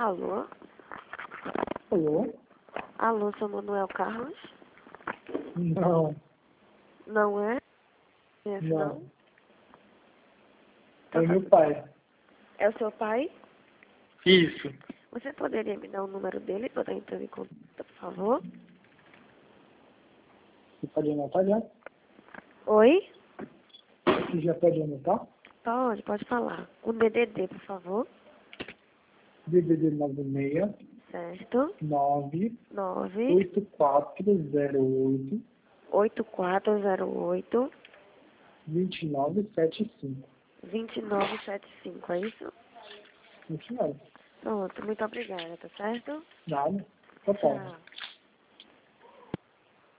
Alô? Alô? Alô, seu Manuel Carlos? Não, Não é? Esse não. Tá É meu falando- pai. É o seu pai? Isso. Você poderia me dar o número dele para eu entrar em contato, por favor? Você pode anotar já? Oi? Você já pode anotar? Pode falar. O DDD, por favor. DDD 96 Certo? 9 9 8408 8408 2975. 2975, é isso? Isso mesmo. Pronto, muito obrigada, tá certo? Nada. Tá bom. Tchau.